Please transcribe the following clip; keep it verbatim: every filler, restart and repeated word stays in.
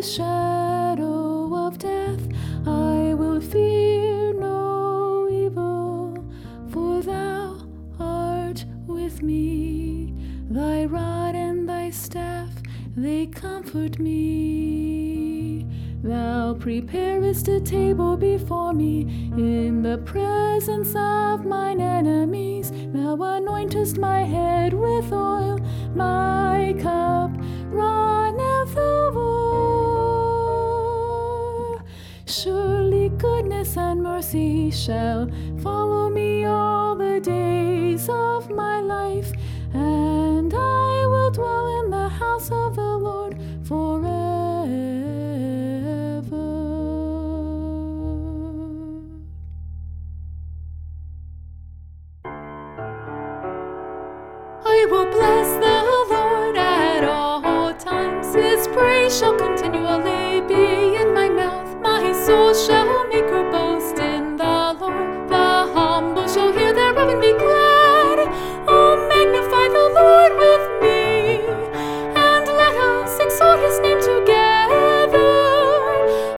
the shadow of death, I will fear no evil, for thou art with me. Thy rod and thy staff, they comfort me. Thou preparest a table before me in the presence of mine enemies. Thou anointest my head with oil, my cup runneth over. Surely goodness and mercy shall follow me all the days of my life, and I will dwell in the house of the Lord forever. I will bless